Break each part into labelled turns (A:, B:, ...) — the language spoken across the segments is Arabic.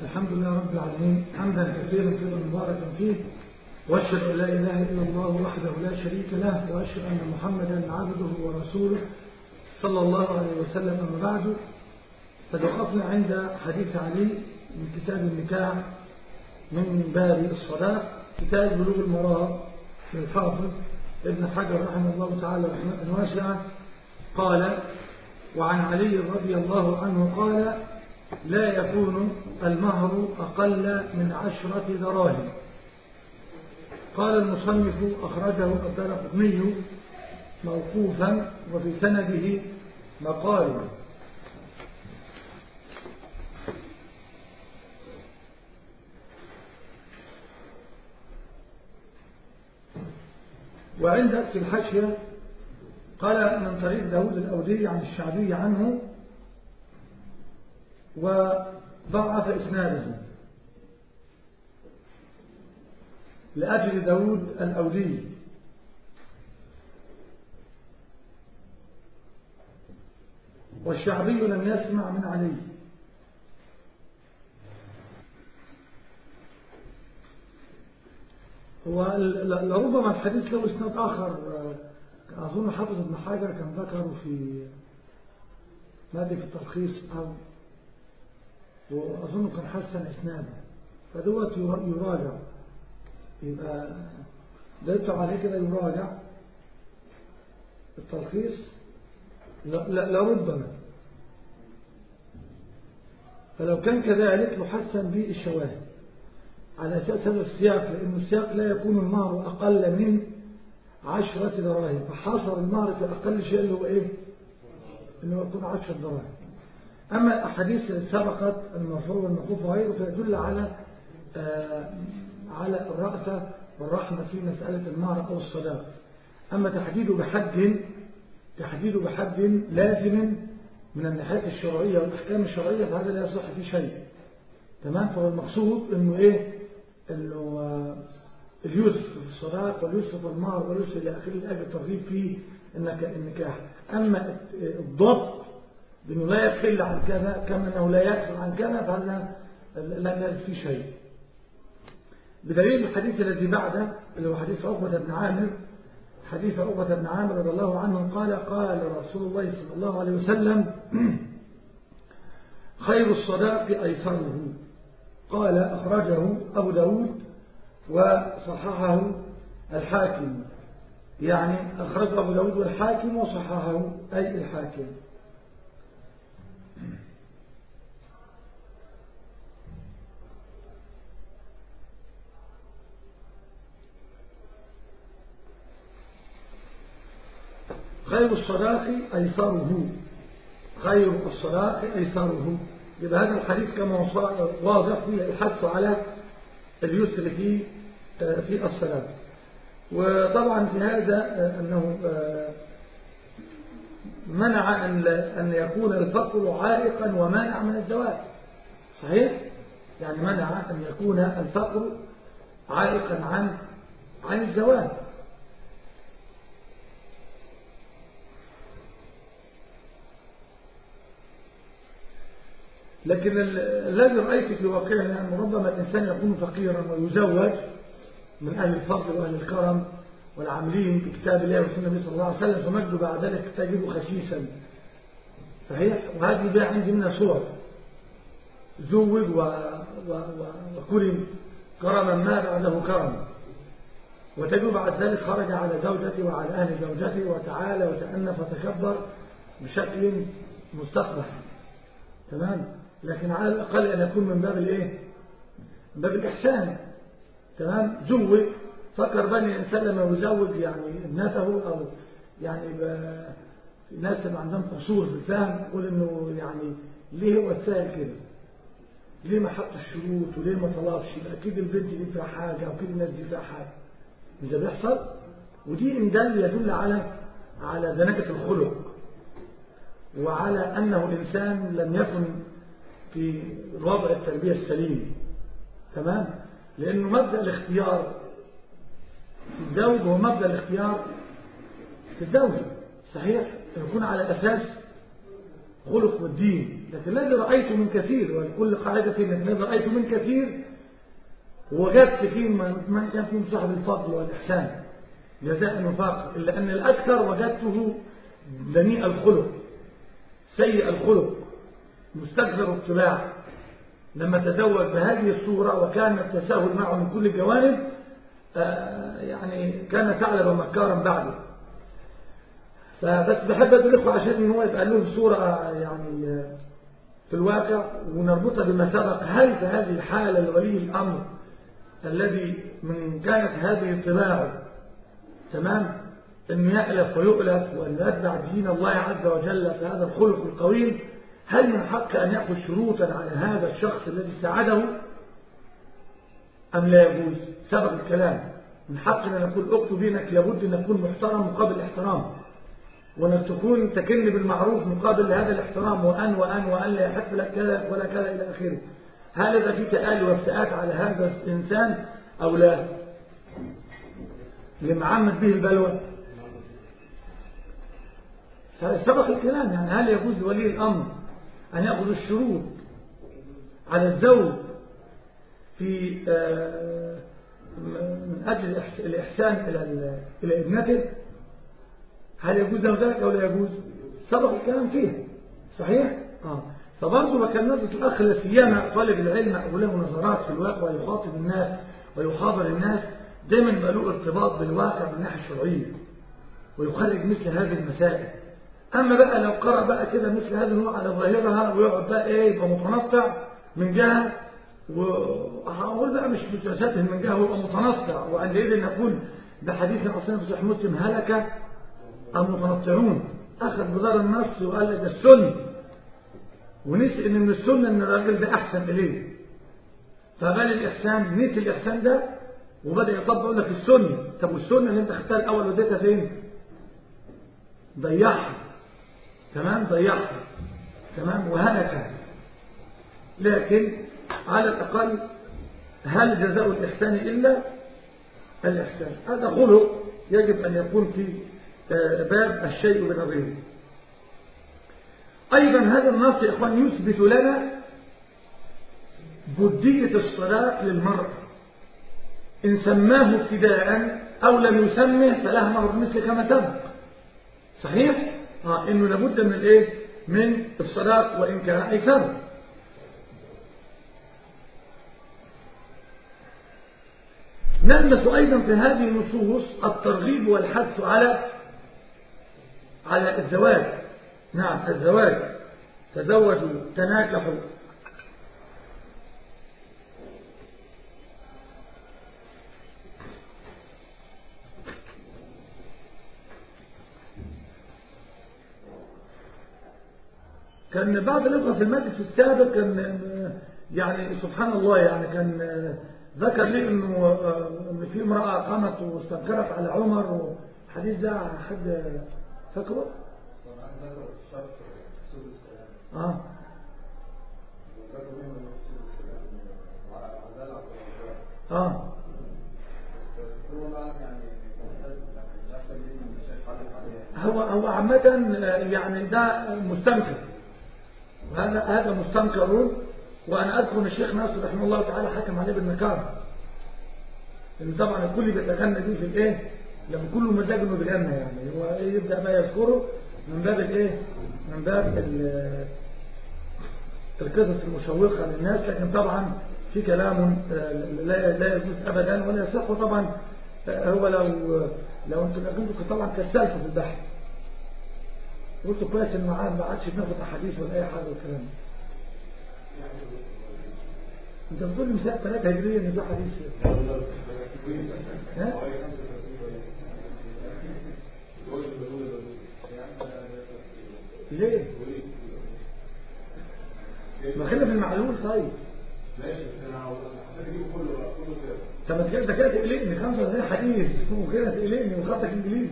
A: الحمد لله رب العالمين حمدا كثيرا طيبا مباركا فيه، واشهد ان لا اله الا الله وحده لا شريك له، واشهد ان محمدا عبده ورسوله صلى الله عليه وسلم. اما بعد، قد وقفنا عند حديث علي من كتاب النكاح من باب الصداق، كتاب بلوغ المرام للحافظ ابن حجر رحمه الله تعالى رحمة واسعة. قال: وعن علي رضي الله عنه قال: لا يكون المهر أقل من 10 دراهم. قال المصنف: أخرجه الدارقطني موقوفا وفي سنده مقال. وعندك في الحاشية قال: من طريق داود الأودي عن الشعبي عنه، وضعف إسناده لأجل داود الأودي. والشعبي لم يسمع من علي. هو لربما الحديث له اسناد آخر، أظن حافظ ابن حجر كان ذكره في مادة في التلخيص، وأظن كان حسن إسناده، فدوت يراجع، يبقى ده يطلع عليه كده يراجع التلخيص. لربما فلو كان كذلك يحسن به الشواهد على أساس هذا السياق، لأن السياق لا يكون المهر أقل من 10 دراهم، فحصر المهر في أقل شيء اللي هو إيه؟ إنه يكون 10 دراهم. أما الأحاديث سبقت المرفوع والموقوف وغيره فيدل على الرأفة والرحمة في مسألة المهر أو الصداق. أما تحديده بحد لازم من الناحية الشرعية والأحكام الشرعية فهذا لا يصح فيه شيء. تمام؟ فهو المقصود إنه إيه؟ إنه اليسر في الصداق واليسر في المهر واليسر إلى آخره لأجل الترغيب في النكاح. أما الضبط بأنه لا يقل عن كذا كما أنه لا يكثر عن كذا فهذا لم يرد فيه شيء، بدليل الحديث الذي بعده اللي هو حديث عقبة بن عامر. حديث عقبة بن عامر رضي الله عنه قال: قال رسول الله صلى الله عليه وسلم: خير الصداق أيسره. قال: أخرجه أبو داود وصححه الحاكم، يعني أخرجه أبو داود والحاكم وصححه أي الحاكم. خير الصداق أيسره، خير الصداق أيسره. يبقى هذا الحديث كما واضح فيه الحث على اليسر في الصداق. وطبعا في هذا أنه منع أن يكون الفقر عائقا ومانع من الزواج. صحيح؟ يعني منع أن يكون الفقر عائقا عن الزواج. لكن الذي رأيت في واقعنا أن ربما الإنسان يكون فقيرا ويزوج من أهل الفضل وأهل الكرم والعاملين بكتاب الله وسنة النبي صلى الله عليه وسلم، فمجد بعد ذلك تجد خسيسا. صحيح؟ وهذه بقى عندي منها صور، زوج وكرم كرما ما بعده كرم، وتجد بعد ذلك خرج على زوجته وعلى أهل زوجته وتعالى وتأنف وتكبر بشكل مستقبح. تمام؟ لكن على الأقل أن يكون من باب الإيه؟ من باب الإحسان. تمام؟ زوج فكر بني الإنسان لما يزوج يعني ابنته أو يعني الناس اللي عندهم قصور في الفهم يقول إنه يعني ليه هو تسهل كده؟ ليه ما حط الشروط وليه ما طلبش؟ أكيد البنت دي فيها حاجة وأكيد الناس دي فيها حاجة. إذا بيحصل، ودي إن دل يدل على دناءة الخلق وعلى أنه الإنسان لم يكن في وضع التربية السليم. تمام؟ لأنه مبدأ الاختيار في الزوج هو مبدأ الاختيار في الزوجة. صحيح؟ يكون على أساس خلق والدين. لكن الذي رأيته من كثير، والكل قاعدة فيه، لكن الذي رأيته من كثير وجدت فيه من كان فيه صاحب الفضل والإحسان جزاء وفاق، إلا أن الأكثر وجدته دنيء الخلق سيء الخلق مستكثر الطباع. لما تزوج بهذه الصورة وكان التساهل معه من كل الجوانب يعني كان ثعلبا مكارا بعده. فبس بحب أقول لكم عشان هو يبقى له صورة يعني في الواقع ونربطها بما سبق. هل في هذه الحالة لولي الأمر الذي من كانت هذه طباعه تمام أن يألف ويؤلف وأن يتبع دين الله عز وجل في هذا الخلق القويم، هل من حق أن يأخذ شروطا على هذا الشخص الذي ساعده أم لا يجوز؟ سبق الكلام. من حقنا أن نقول اكتب بينك لابد أن نكون محترم مقابل احترام، وأنك تكون تكن بالمعروف مقابل لهذا الاحترام، وأن لا يحق لك كذا ولا كذا إلى آخره. هل إذا في تآلي وافتئات على هذا الإنسان أو لا؟ لمعمد به البلوى سبق الكلام. يعني هل يجوز لولي الأمر أن يأخذ الشروط على الزوج في من أجل الإحسان إلى ابنته؟ هل يجوز له ذلك أو لا يجوز؟ سبق الكلام فيه صحيح؟ فبرضه ما كان نظرة الأخ لا سيما طالب العلم وله نظرات في الواقع ويخاطب الناس ويحاضر الناس دايما بقى له ارتباط بالواقع من الناحية الشرعية ويخرج مثل هذه المسائل. أما بقى لو قرأ بقى كده مثل هذا النوع على ظاهرها ويقعد بقى يبقى متنطع من جهة، وهقول بقى مش متشابه من جهة ويبقى متنطع، وعندئذ نقول بحديث أصلا في صحيح مسلم هلك المتنطعون. أخذ بضار النص وقال لك السنة، ونسي إن من السنة إن الراجل ده أحسن إليه، فقال الإحسان نسي الإحسان ده وبدأ يطبق يقول لك السنة. طب والسنة اللي أنت اختار الأول وديتها فين؟ ضيعها تمام، ضيعها تمام وهلك. لكن على الأقل هل جزاء الإحسان إلا الإحسان؟ هذا خلق يجب أن يكون في باب الشيء بنظيره. أيضا هذا النص يا إخوان يثبت لنا بدية الصلاة للمرأة إن سماه ابتداء أو لم يسمه فلها مهر مثل كما سبق. صحيح؟ إنه لابد من الإيه؟ من الصلاة وإن كان أيسر. نلمس أيضا في هذه النصوص الترغيب والحث على الزواج. نعم الزواج، تزوجوا تناكحوا. كان بعض الإخوة في المجلس السابق كان يعني سبحان الله يعني كان ذكر لي إنه في امرأة قامت واستنكرت على عمر، والحديث ده حد فاكره؟ هو عامة يعني ده مستنكر، هذا مستنكر. وأنا أذكر أن الشيخ ناصر رحمه الله تعالى حكم عليه بالنكارة، لأن طبعا الكل بيتغنى دي في الإيه لما كله مزاج إنه بيغنى، يعني هو يبدأ بقى يذكره من باب الإيه من باب القصص المشوقة للناس. لكن طبعا في كلام لا يجوز أبدا ولا يصح. طبعا هو لو انتم كنتوا طبعا كسلتوا في البحث قلتوا كويس ان معاه ما عادش بناخد احاديث ولا اي حاجه والكلام ده. انت بتقول لي مساء 3 هجريه ان ده حديث ها؟ ليه؟ ما خلينا في المعلول. طيب
B: ماشي انا عاوز اجيبه كله
A: طب ما كده تقلقني 35 حديث وكده تقلقني وخطك انجليزي.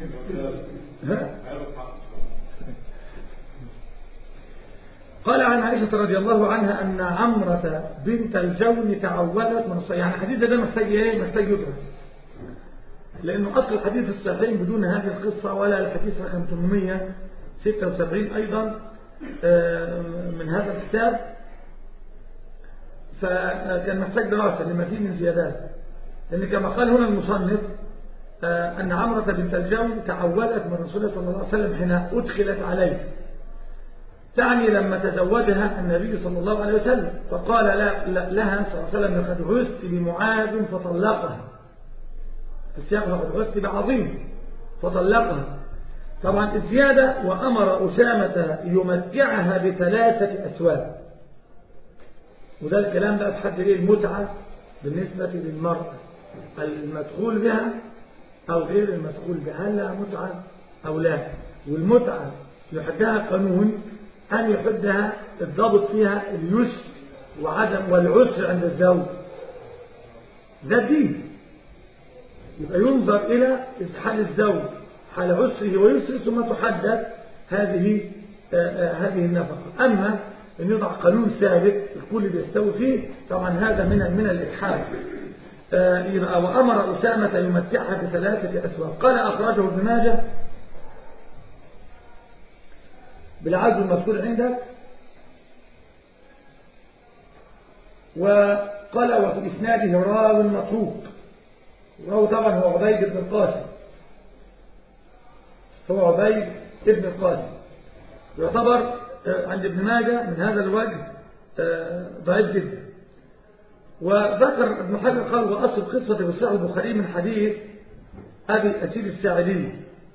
A: قال عن عائشة رضي الله عنها أن عمرة بنت الجون تعولت من الصحيح. يعني الحديث ده محتاج ايه؟ محتاج يدرس، لأنه أصل الحديث الصحيح بدون هذه القصة ولا الحديث رقم 876 أيضا من هذا الكتاب، فكان محتاج دراسة لما فيه من زيادات، لأن كما قال هنا المصنف أن عمرة بنت الجون تعودت من رسول الله صلى الله عليه وسلم حين أدخلت عليه، تعني لما تزوجها النبي صلى الله عليه وسلم، فقال لها صلى الله عليه وسلم لقد عزت بمعاذ فطلقها، في السياق لقد عزت بعظيم فطلقها. طبعا الزيادة وأمر أسامة يمتعها ب3 أثواب، وده الكلام بقى في حد ايه المتعة بالنسبة للمرأة، المدخول بها أو غير المدخول بها، هل لها متعة أو لا. والمتعة يحدها قانون أن يحدها الضابط فيها اليسر وعدم والعسر عند الزوج، ده دين. يبقى ينظر إلى حال الزوج حال عسره ويسره ثم تحدد هذه النفقة. أما أن يضع قانون ثابت الكل بيستوي فيه، طبعا هذا من الإلحاد. يبقى وأمر أسامة يمتعها ب3 أثواب. قال أخرجه ابن ماجه بالعزو المذكور عندك، وقال وفي إسناده راو متروك، وهو طبعا هو عبيد بن القاسم، هو عبيد بن القاسم، يعتبر عند ابن ماجه من هذا الوجه ضعيف جدا. وذكر ابن حجر قال وأصل قصة في صحيح البخاري من حديث أبي أسيد الساعدي.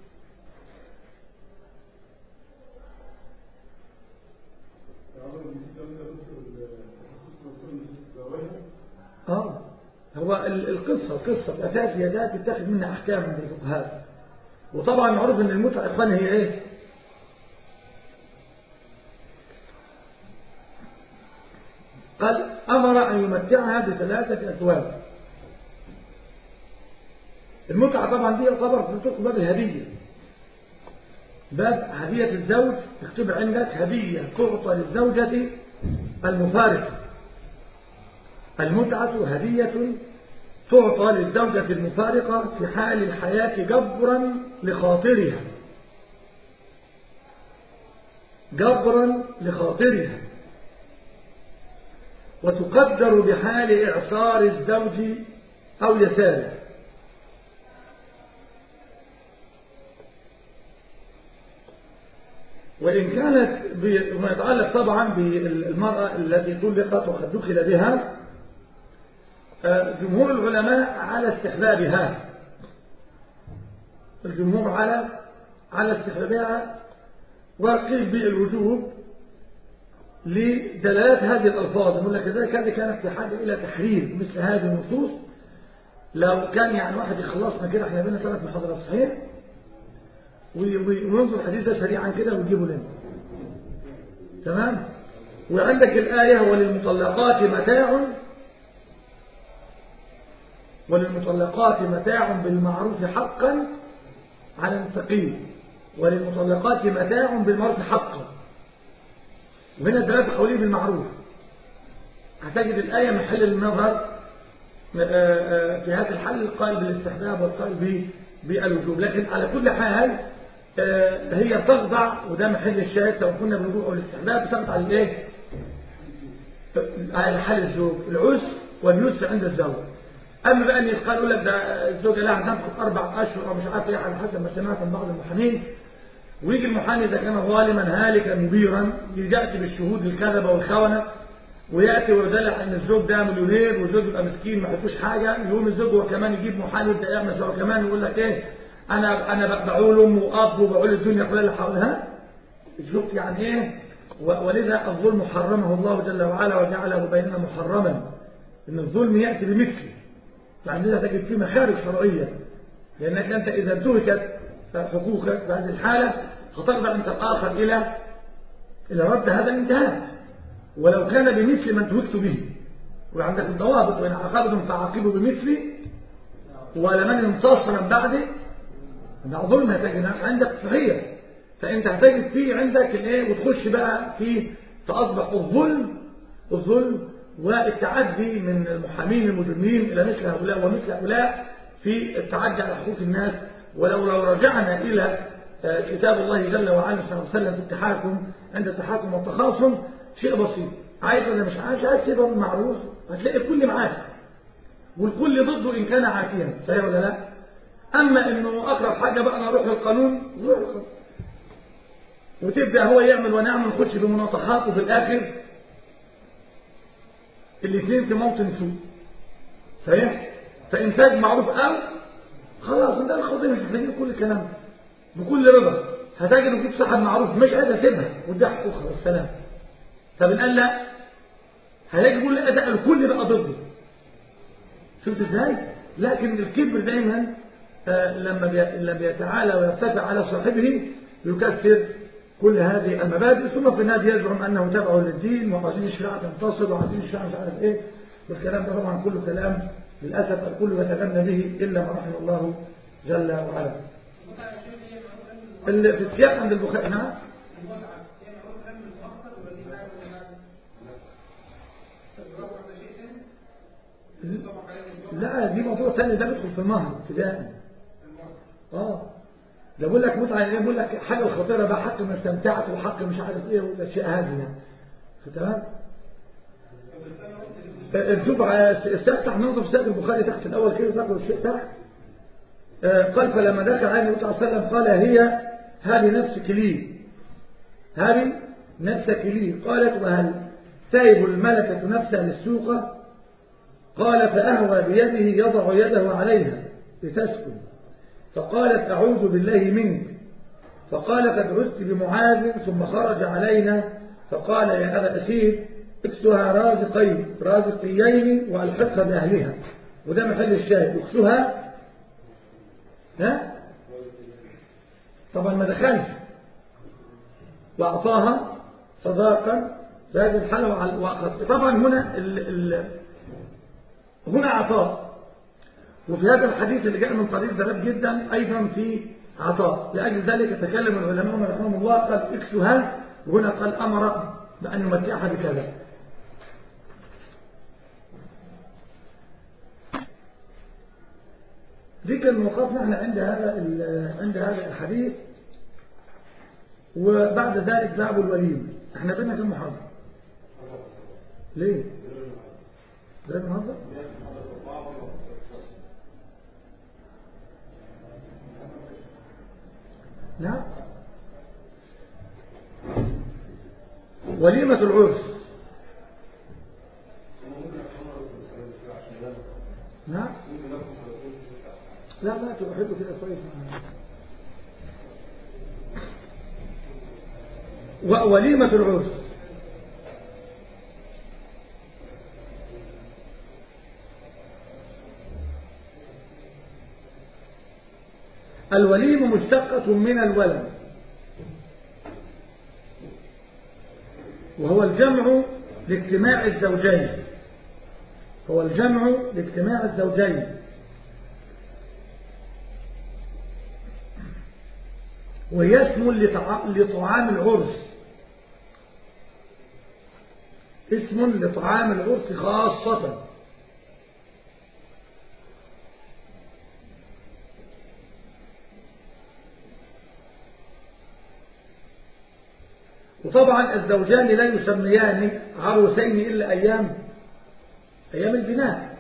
A: هو القصة الأساس هي ذات تتخذ منها أحكام من الفقهاء. وطبعا معروف أن المتعة إخوان هي إيه؟ قال أمر أن يمتعها ب3 أثواب. المتعة طبعا دي يعتبر في الفقه باب الهدية، باب هدية الزوج. اكتب عندك هدية تعطى للزوجة المفارقة. المتعة هدية تعطى للزوجة المفارقة في حال الحياة جبرا لخاطرها، جبرا لخاطرها، وتقدر بحال إعصار الزوج أو يساره. وإن كانت ما يتعلق طبعا بالمرأة التي طلقت وقد دخل بها، جمهور العلماء على استحبابها، الجمهور على استحبابها، وقيل بالوجوب لدلالات هذه الألفاظ. يقول لك كذلك هذه كانت في حاجة إلى تحرير مثل هذه النصوص. لو كان يعني واحد يخلصنا كده، احنا بينا 3 محاضرات صحيح، وينظر الحديث ده سريعا كده ويجيبه لنا تمام. وعندك الآية وللمطلقات متاع بالمعروف حقا على المتقين، وللمطلقات متاع بالمعروف حقا. وهنا الدلالة قولية بالمعروف. هتجد الآية محل النظر في هذا الحل، القائل بالاستحباب والقائل بالوجوب. لكن على كل حال هي تخضع، وده محل الشاهد سواء كنا بالوجوب او الاستحباب، تخضع للايه؟ على حال الزوج العسر واليسر عند الزوج. اما بقى ان يتقال يقول لك ده الزوجه لها تنفق 4 أشهر او مش عارف ايه، على حسب ما سمعت من بعض المحامين، ويجي المحامي اذا كان ظالما هالكا مبيرا ياتي بالشهود الكذبه والخونه، وياتي ويدلع ان الزوج ده مليونير والزوج يبقى مسكين ما يحطوش حاجه، يقوم الزوج هو كمان يجيب محامي يبدا يعمل هو كمان ويقول لك ايه، انا بعول ام واب وبعول الدنيا كلها اللي حولها. شوف يعني ايه. ولذا الظلم حرمه الله جل وعلا وجعله بيننا محرما، ان الظلم ياتي بمثله، يعني لذا تجد فيه مخارج شرعيه، لانك انت اذا انتهكت حقوقك في هذه الحاله هتخضع انت الاخر الى رد هذا الانتهاك، ولو كان بمثل ما انتهكت به. وعندك الضوابط، وان عاقبتم فعاقبوا بمثله ولمن انتصر من بعده ده ظلم. هتجد عندك صحيح، فانت هتجد فيه عندك الايه، وتخش بقى في فاصبح الظلم والتعدي من المحامين المجرمين الى مثل هؤلاء ومثل هؤلاء في التعدي على حقوق الناس. ولو رجعنا الى كتاب الله جل وعلا صلى الله عليه وسلم في التحاكم، عند التحاكم والتخاصم شيء بسيط، عايز ولا مش عايز تبقى بالمعروف هتلاقي الكل معاك والكل ضده إن كان عافيا، صحيح ولا لا؟ أما إنه أقرب حاجة بقى أنا أروح للقانون وتبدأ هو يعمل وأنا أعمل، نخش بمناطحات وفي الآخر الاثنين في موطن سوء، صحيح؟ فإنتاج معروف أو خلاص ده الخطيب مش محتاجين كل الكلام بكل رضا، هتجد إنه كنت صاحب معروف مش عايز أسيبها وده حقوقها والسلام. طب الآن لا، هلاقي كل أداء الكل بقى ضده، شفت إزاي؟ لكن الكبر دايما لما يتعالى ويرتفع على صاحبه يكسر كل هذه المبادئ، ثم في النهاية يزعم أنه تبع للدين وعايزين الشريعة تنتصر وعايزين الشريعة مش عارف إيه، والكلام ده طبعا كله كلام للأسف الكل يتغنى به إلا ما رحم الله جل وعلا. في السياق عند البخاري نعم. لا دي موضوع تاني، ده بيدخل في المهر ابتدائي. ده بقول لك متعه، يعني بقول لك حاجه الخطيره بقى، حق ما استمتعت وحق مش عارف ايه والاشياء هذه يعني. تمام. نشوف استفتح ننظر في سياق البخاري تحت الاول كده تاخد الشيء تحت. قال فلما دخل عليه النبي صلى الله عليه وسلم قال هذه نفسك لي، هذه نفسك لي. قالت وهل تائب الملكة نفسها للسوق؟ قال فأهوى بيده يضع يده عليها لتسكن، فقالت أعوذ بالله منك. فقال قد عزت بمعاذ، ثم خرج علينا فقال يا أبا أسير اكسها رازقيين وألحقها بأهلها، وده محل الشاهد، اكسها طبعا ما دخلش، وأعطاها صداقا في هذه الحالة وأخذ. طبعا هنا عطاء، وفي هذا الحديث اللي جاء من طريق ذهب جدا أيضا في عطاء، لأجل ذلك تكلم العلماء رحمهم الله قال اكسها، وهنا قال أمر بأن يمتعها بكذا. ذكر الموقف نحن عند هذا الحديث، وبعد ذلك ذهب الوليمة. احنا بينا كم محاضرة؟ ليه؟ ده النهارده؟ نعم. وليمة العرس. نعم. لا تبقى حلو كده كويس. ووليمة العرس الوليمة مشتقة من الولد، وهو الجمع لاجتماع الزوجين، هو الجمع لاجتماع الزوجين، وهي اسم لطعام العرس، اسم لطعام العرس خاصة. وطبعا الزوجان لا يسميان عروسين إلا أيام البناء.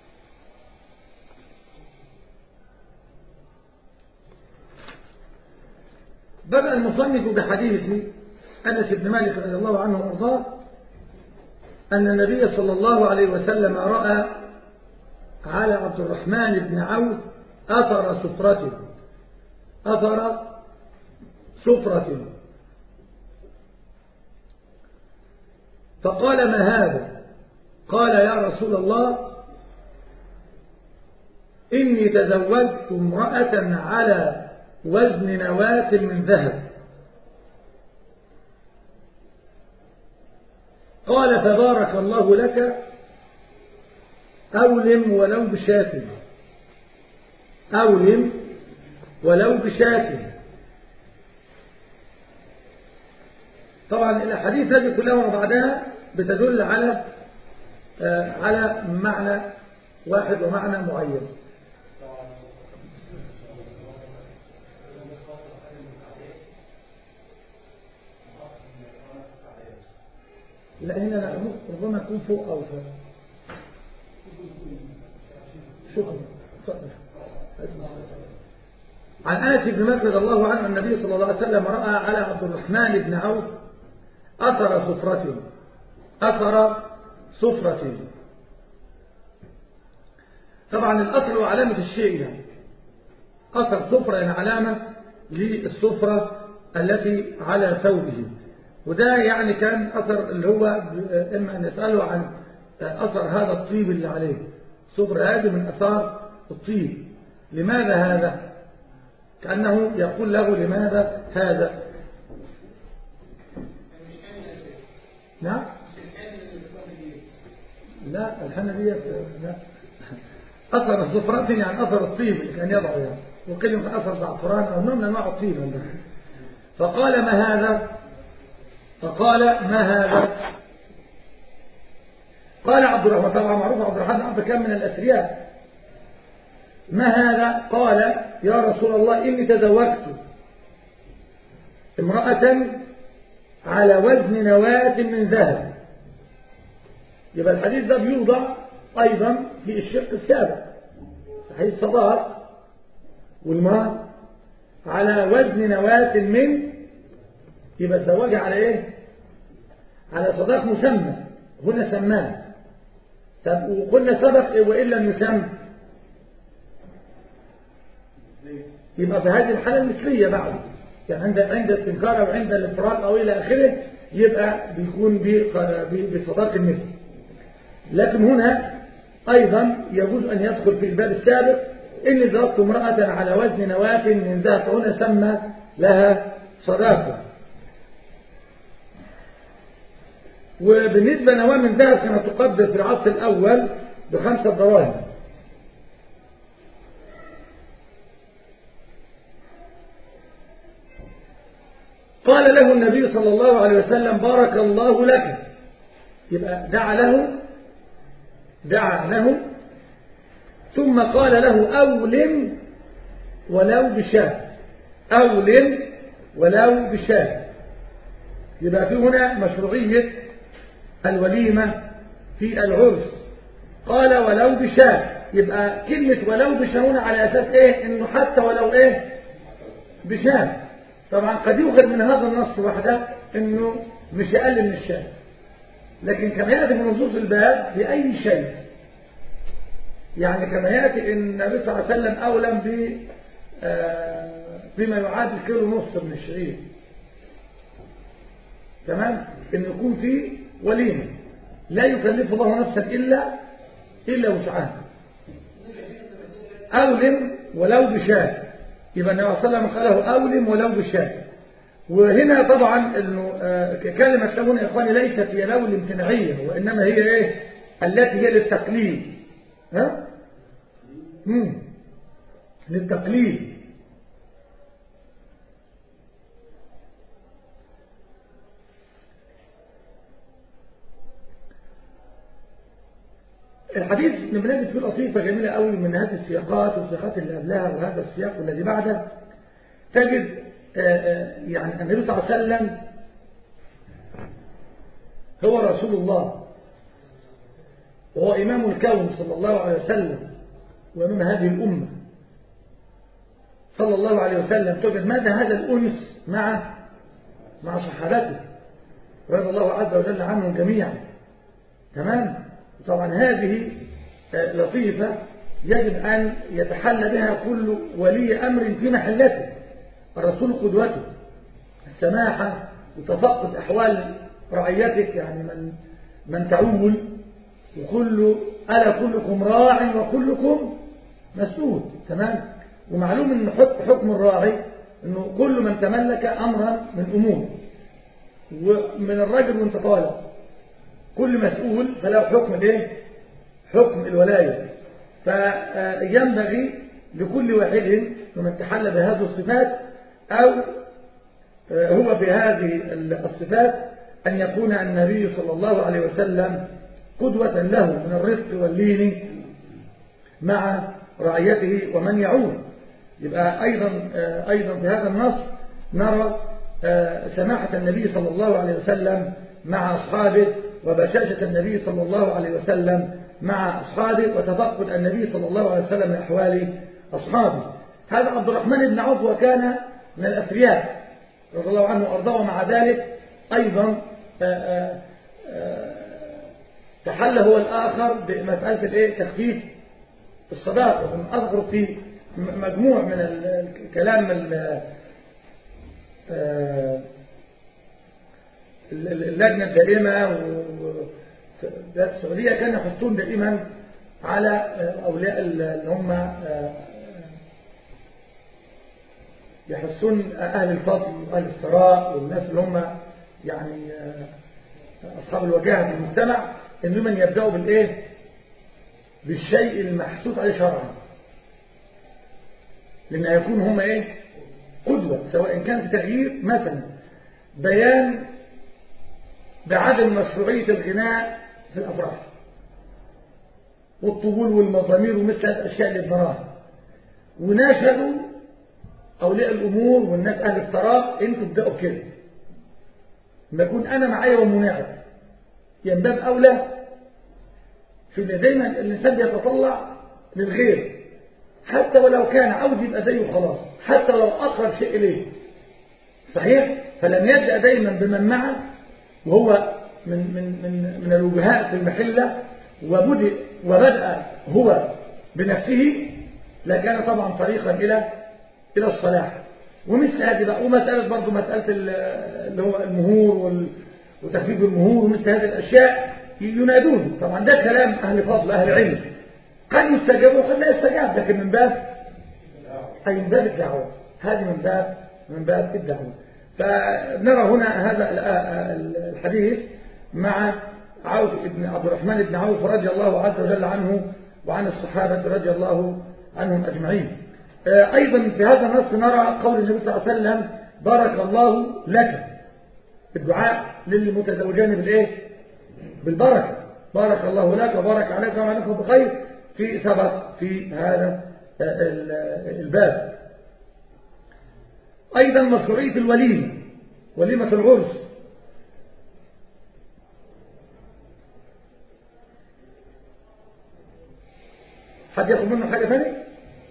A: بدأ المصنف بحديث أنس بن مالك رضي الله عنه وارضاه أن النبي صلى الله عليه وسلم رأى على عبد الرحمن بن عوف أثر سفرة، فقال ما هذا؟ قال يا رسول الله إني تزوجت امرأة على وزن نواة من ذهب. قال فبارك الله لك، أولم ولو بشاة، أولم ولو بشاة. طبعا الأحاديث هذه كلها وبعدها بتدل على معنى واحد ومعنى معين. لا هنا لا، ربما يكون فوق أو فوق. شكرا. عن أنس بن مالك رضي الله عنه النبي صلى الله عليه وسلم رأى على عبد الرحمن بن عوف أثر صفرته. أثر صفرته. طبعا الأثر هو علامة الشيء يعني. أثر صفرة يعني علامة للصفرة التي على ثوبه. وده يعني كان أثر اللي هو إما أن يسأله عن أثر هذا الطيب اللي عليه. صفرة هذه من أثار الطيب. لماذا هذا؟ كأنه يقول له لماذا هذا؟ نعم؟ لا الحنة دي لا. أثر الصفرة يعني أثر الطيب اللي كان يضعه يعني. وقيل يمكن أثر زعفران أو نوع من أنواع الطيب. فقال ما هذا؟ فقال ما هذا؟ قال عبد الرحمن، طبعا معروف عبد الرحمن عبد كان من الأثرياء. ما هذا؟ قال يا رسول الله إني تزوجت امرأة على وزن نواة من ذهب. يبقى الحديث ده بيوضع أيضا في الشق السابق، حديث الصداق والمرأة على وزن نواة من، يبقى تزوجها على إيه؟ على صداق مسمى. هنا سماه. طب وقلنا سبق وإن لم يسمى يبقى في هذه الحالة المثلية بعد يعني عند استنكار أو عند الافراد أو إلى آخره يبقى بيكون بصداق المثل. لكن هنا أيضا يجوز أن يدخل في الباب السابق إن زوجت امرأة على وزن نواة من ذهب، فهنا سمى لها صداقة. وبالنسبة نواة من ذهب كانت تقدر في العصر الأول ب5 دراهم. قال له النبي صلى الله عليه وسلم بارك الله لك. يبقى دعا له ثم قال له أولم ولو بشاة. أولم ولو بشاة. يبقى في هنا مشروعية الوليمة في العرس. قال ولو بشاة، يبقى كلمة ولو بشاة هنا على أساس إيه؟ إنه حتى ولو إيه؟ بشاة. طبعا قد يؤخذ من هذا النص وحده إنه مش أقل من الشاة، لكن كما يأتي من نصوص الباب بأي شيء، يعني كما يأتي إن النبي صلى الله عليه وسلم أولم بما يعادل 1.5 كيلو من الشعير. تمام؟ إن يكون في وليمة لا يكلف الله نفسا إلا وسعها. أولم ولو بشاة، يبقى النبي صلى الله عليه وسلم قاله أولم ولو بشاة. وهنا طبعا إنه كلمة لون يا إخواني ليست هي لو الامتناعية، وإنما هي إيه؟ التي هي للتقليد. ها؟ للتقليد. الحديث بنجد فيه لطيفة جميلة قوي من هذه السياقات والسياقات اللي قبلها وهذا السياق والذي بعده. تجد يعني النبي صلى الله عليه وسلم هو رسول الله وهو إمام الكون صلى الله عليه وسلم وإمام هذه الأمة صلى الله عليه وسلم. تجد ماذا هذا الأنس مع صحابته رضي الله عز وجل عنهم جميعا. تمام؟ طبعا هذه لطيفة يجب أن يتحلى بها كل ولي أمر في محلته. الرسول قدوته، السماحة وتفقد أحوال رعيتك، يعني من تعول، ألا كلكم راع وكلكم مسؤول. تمام؟ ومعلوم أن حكم الراعي أنه كل من تملك أمرا من أمور، ومن الرجل وانت طالع كل مسؤول فله حكم الايه؟ حكم الولاية. فينبغي لكل واحد من تحلى بهذه الصفات أو هو بهذه الصفات أن يكون النبي صلى الله عليه وسلم قدوة له من الرفق واللين مع رعيته ومن يعود. يبقى أيضا في هذا النص نرى سماحة النبي صلى الله عليه وسلم مع أصحابه وبشاشة النبي صلى الله عليه وسلم مع أصحابه وتفقد النبي صلى الله عليه وسلم لأحوال أصحابه. هذا عبد الرحمن بن عوف وكان من الأثرياء رضي الله عنه وأرضاه، ومع ذلك أيضا تحل هو الآخر بمسألة تخفيف الصلاة. وهم أذكر في مجموع من الكلام اللجنة الدائمة السعودية كانوا يحثون دائما على أولياء اللي هم يحثون أهل الفضل وأهل الثراء والناس اللي هم يعني أصحاب الوجاهة في المجتمع إنهم يبدأوا بالشيء المحسوس عليه شرعا، لأن يكون هم قدوة، سواء كان في تغيير مثلا بيان بعدم مشروعية الغناء في الأفراح والطبول والمزامير ومثل هذه الأشياء اللي بنراها، وناشدوا أولياء الأمور والناس أهل الثراء أنتوا ابدأوا بكده. لما يكون أنا معايا ومناعب ينباب أولى في إن دايما الإنسان بيتطلع للغير، حتى ولو كان عاوز يبقى زيه خلاص، حتى لو أقرب شيء إليه صحيح. فلم يبدأ دايما بمن معه وهو من الوجهاء في المحلة وبدأ هو بنفسه، لكان طبعا طريقا إلى الصلاح. ومثل هذه بقى، ومسألة برضو مسألة اللي هو المهور وتخفيف المهور ومثل هذه الأشياء ينادون. طبعا ده كلام أهل فضل أهل علم، قد يستجابوا وقد لا يستجاب، لكن من باب الدعوة، هذه من باب الدعوة. فنرى هنا هذا الحديث مع عوف بن عبد الرحمن بن عوف رضي الله عز وجل عنه وعن الصحابة رضي الله عنهم أجمعين. أيضا في هذا النص نرى قول النبي صلى الله عليه وسلم بارك الله لك، الدعاء للمتزوجين بالبركة، بارك الله لك وبارك عليك وما نفع بخير، في سبق في هذا الباب. أيضا مشروعية الوليمة، وليمة العرس. حد ياخد منه حاجة ثانية؟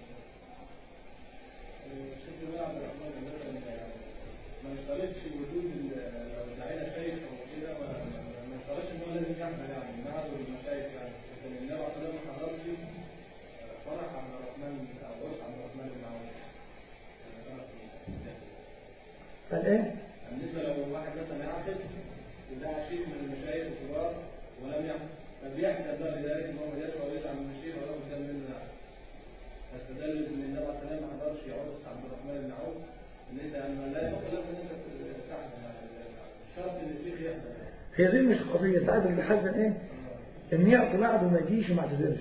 A: قال ايه؟
B: بالنسبه لو واحد مثلا يعقد وده شيء من المشايخ الكبار ولم يعقد، فبيحدث بقى لذلك ان هو ما جاش ويطلع من المشيخ ولا قدام منه، فاستدل ان النبي عليه الصلاه والسلام ما حضرش يعرس عبد الرحمن بن عوف ان انت لا يحصل لك ان انت تحضر الشرط ان الشيخ يحضر.
A: هي دي مش قضيه، ساعات اللي بيحزن ان يعطي بعض وما يجيش وما اعتذرش.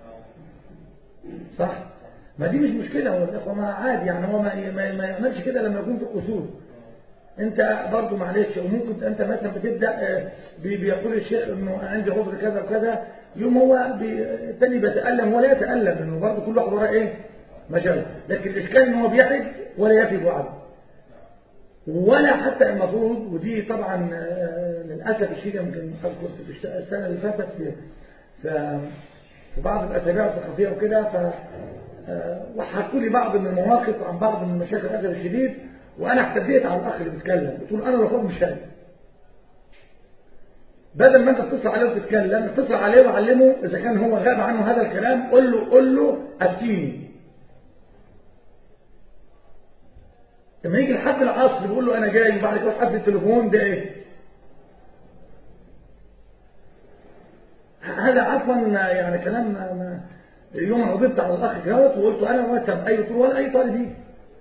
A: صح؟ ما دي مش مشكله، هو الاخوه ما عادي يعني، هو ما يعملش كده لما يكون في القصور. انت برضو معلش، وممكن انت مثلا بتبدا بيقول الشيخ انه عندي عذر كذا وكذا، يوم هو الثاني بيتالم ولا يتالم، انه برضو كل واحد وراه مشاغل. لكن الاشكال ان هو بيحج ولا يفي وعده، ولا حتى المفروض، ودي طبعا للاسف الشديد يمكن اذكر في السنه اللي فاتت في بعض الاسابيع الثقافيه وكده، وحكوا لي بعض من المواقف عن بعض من المشاكل للاسف الشديد، وانا احتديت على الاخ اللي بيتكلم، قلت له انا رفضت مش هاجي. بدل ما انت تتصل عليه وتتكلم، اتصل عليه وعلمه اذا كان هو غاب عنه هذا الكلام، قول له افتيني. لما يجي لحد العصر بيقول له انا جاي، وبعد كده حد التليفون ده ايه؟ هذا عفوا يعني كلام يوم غضبت على الاخ جاوت وقلت انا مرتب اي طول ولا اي طالب يجي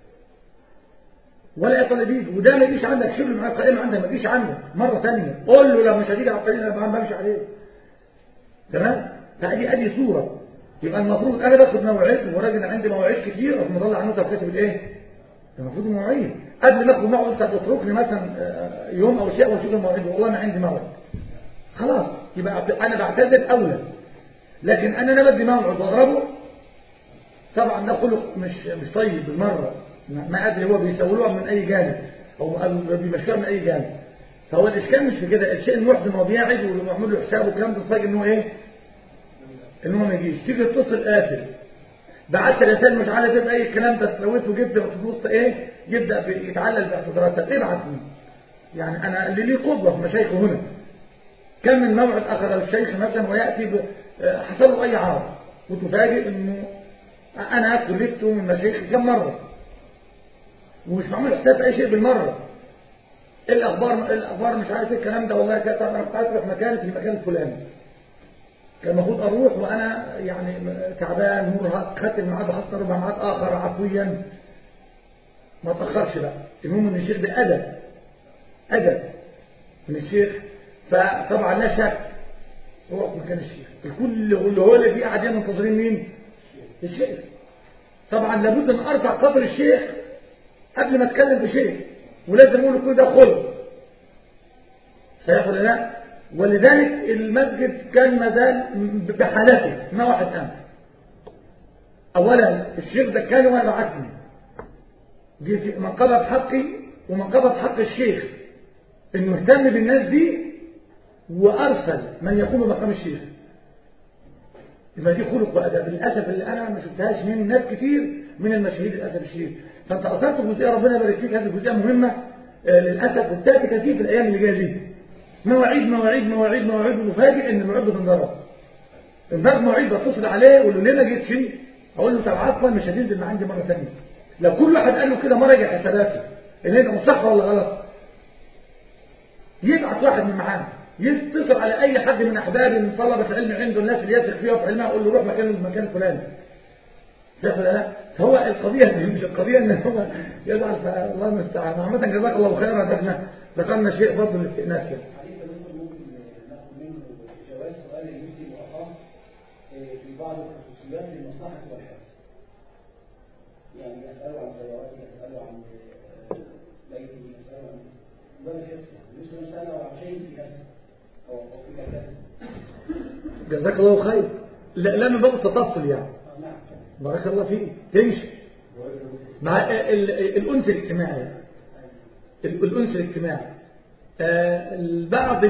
A: ولا اي طالب يجي، وده ما يجيش عندك شبل معاك قائمه عندك، ما يجيش عندك مره ثانيه، قول له لو مش هتيجي على الطريق انا بمشي عليه. تمام؟ فادي صوره. يبقى المفروض انا باخد مواعيد، وراجل عندي مواعيد كتير، اصل مطلع عنه كاتب المفروض المواعيد قبل ما اخد موعد. انت بتتركني مثلا يوم او شيء واشوف المواعيد، والله انا عندي موعد، خلاص يبقى انا بعتذر اولى. لكن انا بدي موعد واضربه، طبعا ده خلق مش طيب بالمره. ما ادري هو بيسولوها من اي جانب او بيمشوها من اي جانب. فهو الاشكال مش في كده، الشيء المحزن هو بيعد ومعمول له حسابه كام تتفاجئ ان هو ايه؟ ان هو ما يجيش. تيجي تتصل قافل، بعت رسائل مش عارف تبقى اي الكلام ده، سويته وجبت في وسط ايه؟ يبدا يتعلل باعتذارات. طب ابعت مين؟ يعني انا اللي ليه قدوه في مشايخه هنا، كم من موعد اخذ الشيخ مثلا وياتي حصل له اي عارض وتفاجئ انه انا كلفته من مشايخ كم مره ومش معمول حساب في اي شيء بالمره. الاخبار مش عارف ايه الكلام ده، والله كانت انا كنت عايز اروح مكان في المكان الفلاني، كان المفروض اروح وانا يعني تعبان مرهق، خدت الميعاد وحصلت ربع ميعاد اخر عفويا، ما تاخرش بقى. المهم ان الشيخ ده ادب من الشيخ، فطبعا لا شك هو في مكان الشيخ، الكل واللي هو اللي فيه قاعدين منتظرين مين؟ الشيخ. طبعا لابد ان ارفع قدر الشيخ قبل ما اتكلم بشيء، ولازم اقول كل ده خلق صحيح ولا لا؟ ولذلك المسجد كان مازال بحالته ما واحد امن. اولا الشيخ ده كان ويبعتني دي منقبة حقي ومنقبة حق الشيخ انه اهتم بالناس دي وارسل من يقوم بمقام الشيخ. يبقى دي خلق وادب للاسف اللي انا ما شفتهاش من ناس كتير من المشاهير للاسف الشديد. فانت اثرت جزئيه ربنا يبارك فيك، هذه الجزئيه مهمه للاسف، وبتاتي كثير في الايام اللي جايه دي، مواعيد مواعيد مواعيد مواعيد، ومفاجئ ان الموعد بتنضرب. انضرب مواعيد بتصل عليه اقول له ليه ما جيتش؟ اقول له طب عفوا مش هتنزل من عندي مره ثانيه. لو كل واحد قال له كده مره يجي حساباته اللي هي صح ولا غلط، يبعت واحد من معاه يتصل على اي حد من احبابي من طلبه العلم عنده، الناس اللي يثق فيها في علمها، اقول له روح مكانه المكان الفلاني. شايف لا؟ فهو القضيه دي مش القضيه ان هو يزعل، فالله المستعان. عامه جزاك الله خيرا، احنا ذكرنا شيء برضه الاستئناس يعني.
B: جواز سؤال المسلم واخاه في بعض الخصوصيات للمصلحه والحفظ. يعني يسالوا عن سيارته، يسالوا عن بيته، يسالوا عن باب الحفظ، يعني المسلم يسالوا عن شيء في نفسه او في مكانه.
A: جزاك الله خير. لا من باب التطفل يعني.
B: نعم.
A: بارك الله فيك. تمشي مع الانس الاجتماعي. الانس الاجتماعي البعض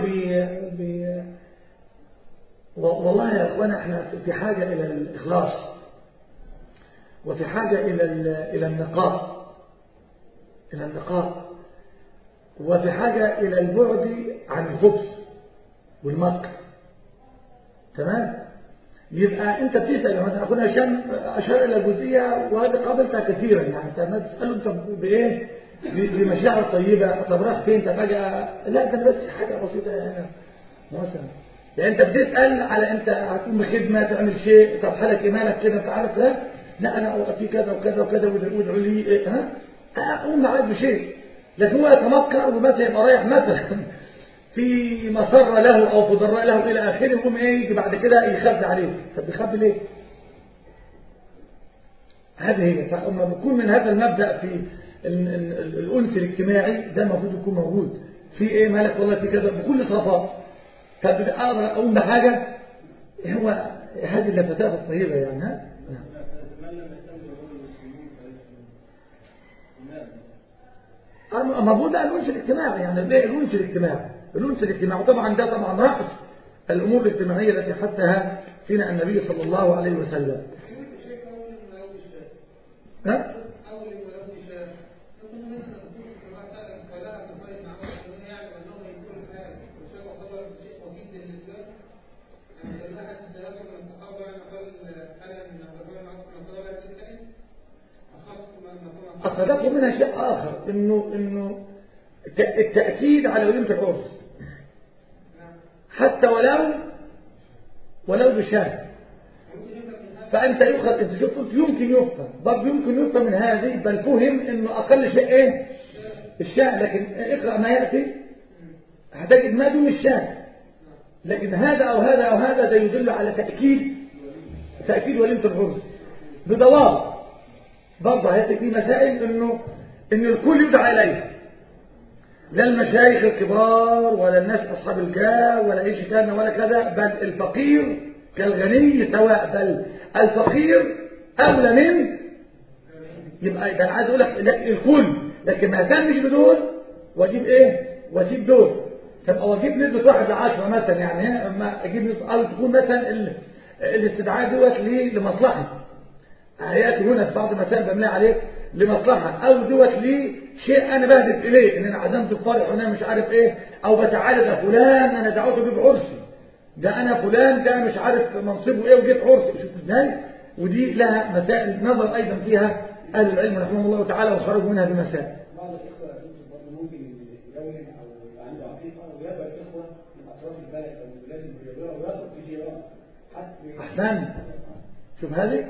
A: والله يا اخوانا احنا في حاجه الى الاخلاص، وفي حاجه الى النقاء، وفي حاجه الى البعد عن الخبث والمكر. تمام؟ يبقى انت بتسال مثلا، اخونا هشام اشار الى الجزئيه وهذا قابلتها كثيرا، يعني انت ما تساله انت بايه؟ بمشاعر طيبه، طب راح فين؟ طب اجي لا ده بس حاجه بسيطه يعني مثلا، يعني انت بتسال على انت هتقوم بخدمه تعمل شيء، طب حالك ايمانك كده انت عارف لا انا في كذا وكذا وكذا وادعوا لي اقوم معاك بشيء. لكن هو يتمكر ومثلا يبقى رايح مثلا في مسر له او في ضراء له الى اخره، يقوم يجي بعد كده يخبي عليه. طب بيخبي ليه؟ هذه هي. فاما بيكون من هذا المبدا في الانس الاجتماعي ده المفروض يكون موجود في ايه مالك والله في كذا بكل صفاء. طب اقدر اقوم بحاجه هو هذه اللفتات الطيبه يعني. ها موجود الانس الاجتماعي، يعني ايه الانس الاجتماعي؟ طبعا ده طبعا راس الامور الاجتماعيه التي حثها فينا النبي صلى الله عليه وسلم. ها أخذته منها شيء آخر، إنه التأكيد على وليمة العرس حتى ولو بشاه. فأنت يؤخذ، أنت شوف قلت يمكن يفهم، برضه يمكن يفهم من هذه، بل فهم إنه أقل شيء إيه؟ الشاه. لكن اقرأ ما يأتي هتجد ما دون الشاه، لكن هذا أو هذا أو هذا ده يدل على تأكيد وليمة العرس بضوابط. برضه هيأتي في مسائل إن الكل يدعى إليه، لا المشايخ الكبار ولا الناس أصحاب الجاه ولا إيش كان ولا كذا، بل الفقير كالغني سواء، بل الفقير أولى من يبقى. ده أنا عايز أقول لك الكل، لكن ما اهتمش بدول واجيب إيه واسيب دول. طب او اجيب نسبه 1/10 مثلا، يعني اما اجيب نسبة او تكون مثلا الاستدعاء دوت لمصلحه، هياتي هنا في بعض المسائل بملي عليه لمصلحه، او دوت ليه شيء انا بهدف اليه، ان انا عزمت الفرح وانا مش عارف ايه، او بتعالى ده فلان انا دعوته اجيب عرسي، ده انا فلان ده مش عارف منصبه ايه وجيب عرسي. شوف ازاي. ودي لها مسائل نظر ايضا فيها اهل العلم رحمهم الله تعالى وخرجوا منها بمسائل.
C: بعض الاخوه برضه ممكن يولد او يبقى عنده عقيقه ويقبل اخوه من اطراف البلد او من البلاد المجاوره وياخد في جيران حتى.
A: احسن. شوف هذه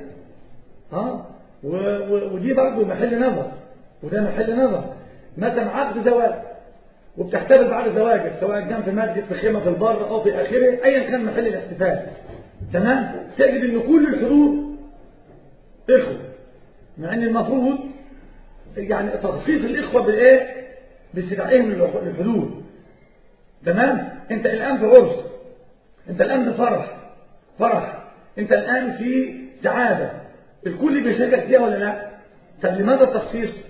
A: ودي برضه محل نظر، وده محل نظر. مثلا عقد زواج وبتحتفل بعد زواجك، سواء كان في مسجد في خيمه في البر او في اخره، ايا كان محل الاحتفال، تمام، تجد ان كل الحضور اخوه، مع ان المفروض يعني تخصيص الاخوه بالايه؟ باستدعائهم للحضور. تمام. انت الان في عرس، انت الان في فرح، انت الان في سعاده، الكل بيشارك فيها ولا لا؟ طب لماذا التخصيص؟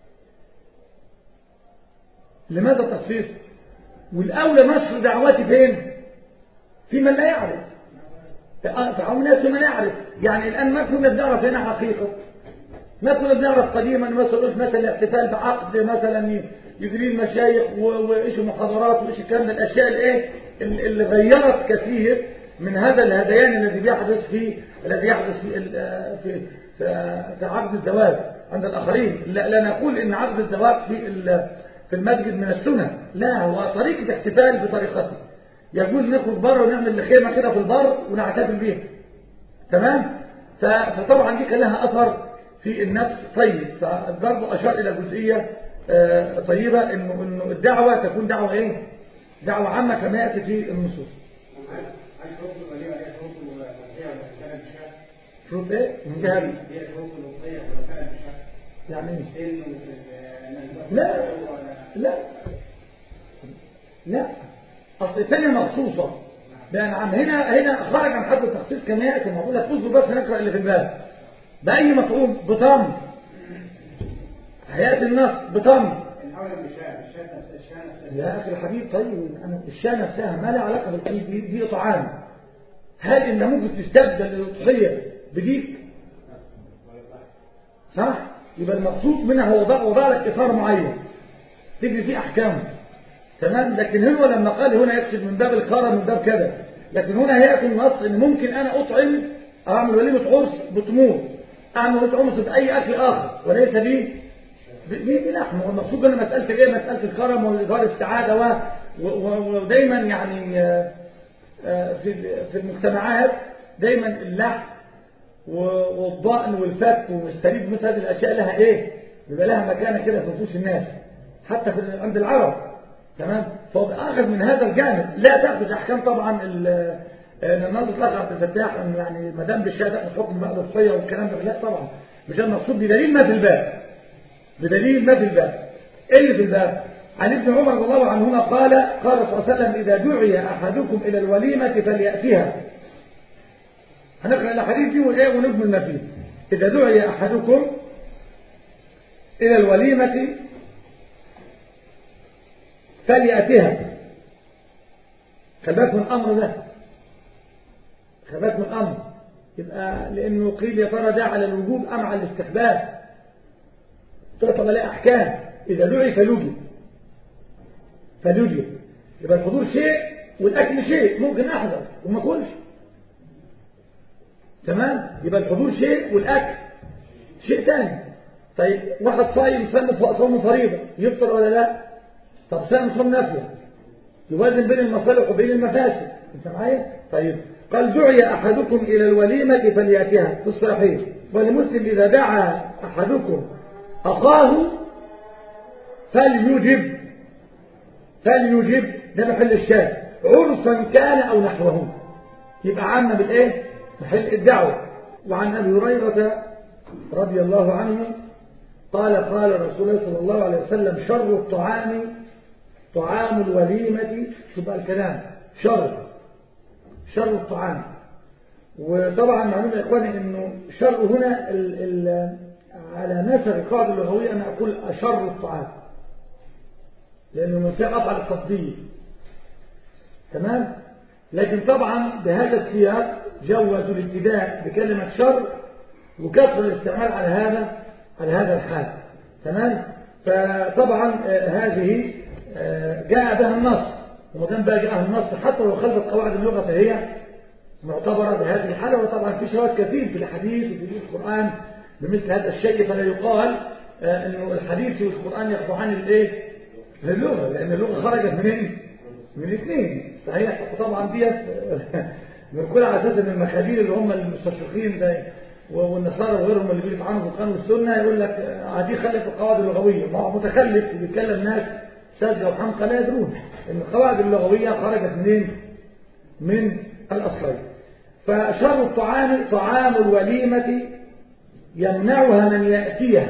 A: لماذا التخصيص؟ والاولى نشر دعواتي فين؟ في من لا يعرف، تعاون الناس من لا يعرف. يعني الان ما كنا بنعرف هنا حقيقه، ما كنا بنعرف قديما مثلا الاحتفال بعقد مثلا يجري المشايخ وايش المحاضرات وايش الكلام ده، الاشياء الايه اللي غيرت كثير من هذا الهذيان الذي يحدث في في عقد الزواج عند الاخرين. لا نقول ان عقد الزواج في المسجد من السنه، لا، هو طريقه احتفال بطريقته. يجوز نخرج بره ونعمل خيمه كده في البر ونحتفل بيها، تمام. فطبعا دي كان لها اثر في النفس طيب. فبرضه اشار الى جزئيه طيبه، انه الدعوه تكون دعوه ايه؟ دعوه عامه كما ياتي في النصوص. شروط ايه؟ من جهه يعني ايه؟ لا اصل الثانيه مخصوصه بان عام، هنا خرج عن حد التخصيص كما ياتي. الموضوع تفوزوا بس نقرا اللي في الباب باي مفعول بطم، هياتي النص بطم. يا اخي الحبيب، طيب انا الشاه نفسها ما لها علاقه بالقيد، دي طعام. هل ان ممكن تستبدل الاضحيه بديك؟ صح؟ يبقى المقصود منها هو وضع لك اطار معين تجري فيه احكامه، تمام. لكن هو لما قال هنا يقصد من باب الكرم من باب كذا، لكن هنا هياتي النص ان ممكن انا اطعم او اعمل وليمه عرس بتمور، اعمل وليمه عرس باي اكل اخر وليس بلحم. والمقصود هنا مساله الايه؟ مساله الكرم واظهار السعاده ودايما يعني في المجتمعات دايما اللحم والضأن والفك والسريد مثل هذه الاشياء لها ايه؟ بيبقى لها مكانه كده في نفوس الناس، حتى عند العرب، تمام. فهو اخذ من هذا الجانب، لا تاخذ احكام طبعا الناظر الاخ عبد الفتاح يعني ما دام بالشهاده حكم بقى الوصيه والكلام ده، لا طبعا مش المقصود. بدليل ما في الباب، ايه اللي في الباب؟ عن ابن عمر رضي الله عنهما قال صلى الله عليه وسلم: اذا دعي احدكم الى الوليمه فلياتها. هنقرا الاحاديث دي ونجمل ما فيه. اذا دعي احدكم الى الوليمه فلياتها. خلي بالك من الامر ده، خلي بالك من الامر. يبقى لانه قيل يا ترى ده على الوجوب ام على الاستحباب؟ طبعا لا احكام. اذا دعي فليجب. يبقى الحضور شيء والاكل شيء، ممكن احضر وما اكلش، تمام. يبقى الحضور شيء والاكل شيء ثاني. طيب واحد صايم صوم فريضه يفطر ولا لا؟ طب صوم نافله يوازن بين المصالح وبين المفاسد، انت معايا؟ طيب قال: دعي احدكم الى الوليمه فلياتها في الصحيح. ولمسلم: اذا دعا احدكم اخاه فليجب. ده محل الشاهد، عرسا كان او نحوه. يبقى عامه بالايه؟ محل الدعوه. وعن ابي هريره رضي الله عنه قال: قال رسول الله صلى الله عليه وسلم: شر الطعام طعام الوليمه. تبقى الكلام شر الطعام. وطبعا معلوم يا اخواني انه شر هنا على نسق القاعده اللغويه ان اقول اشر الطعام، لانه من سياق افعل التفضيل. تمام. لكن طبعا بهذا السياق جوزوا الابتداء بكلمة شر وكثر الاستعمال على هذا الحال. تمام. فطبعا هذه جاء بها النص، وما دام بقى جاء النص حتى لو خلفت قواعد اللغة فهي معتبرة بهذه الحالة. وطبعا في شواهد كثير في الحديث وفي القرآن بمثل هذا الشيء، فلا يقال انه الحديث والقرآن يخضعان للايه؟ للغة، لان اللغة خرجت منين؟ من الاثنين. صحيح. وطبعا ديت بنقول على اساس ان المخابير اللي هم المستشرقين ده والنصارى وغيرهم اللي بيطعنوا في القرآن والسنة يقول لك دي خلف القواعد اللغوية. ما هو متخلف بيتكلم ناس ساذجة وحمقى لا يدرون ان القواعد اللغوية خرجت منين؟ من الأصلين. فشر الطعام طعام الوليمة يمنعها من يأتيها.